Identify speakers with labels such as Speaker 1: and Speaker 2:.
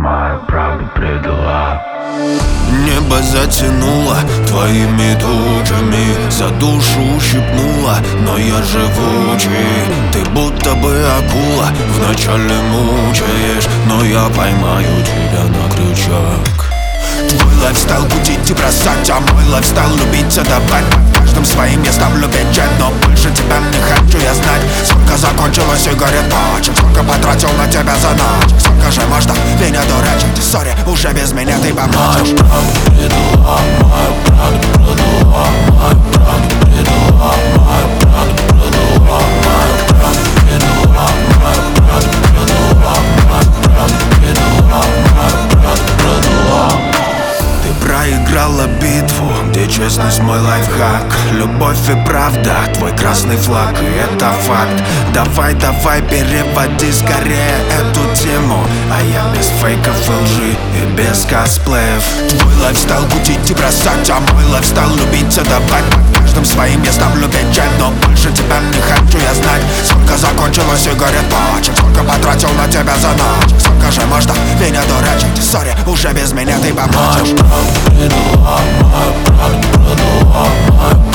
Speaker 1: мою правду предала.
Speaker 2: Небо затянуло твоими тучами, за душу ущипнула, но я живучий. Ты будто бы акула, вначале мучаешь, но я поймаю тебя на крючок. Твой лайфстайл будить и бросать, а мой лайфстайл любить и давать. Каждым своим я ставлю печать, но больше тебя не хочу я знать. Сколько закончилось сигарет пачек, сколько потратил на тебя за ночь. Сколько же можно меня дурачить, сори, уже без меня ты поплачешь.
Speaker 1: Мою правду предала, мою правду предала, мою правду предала, мою правду предала, мою правду предала, мою правду предала, мою правду предала, мою правду предала.
Speaker 2: Ты проиграла битву, где честность мой лайфхак. Любовь и правда, твой красный флаг, и это факт. Давай, давай, переводи скорее эту тему, а я без фейков и лжи и без косплеев. Твой лайфстайл будить и бросать, а мой лайфстайл любить и давать. Каждым своим я ставлю печать, но больше тебя не хочу я знать. Сколько закончилось сигарет пачек, сколько потратил на тебя за ночь. Сколько же можно меня дурачить, сори, уже без меня ты поплачешь.
Speaker 1: Мою правду предала, мою правду предала, мою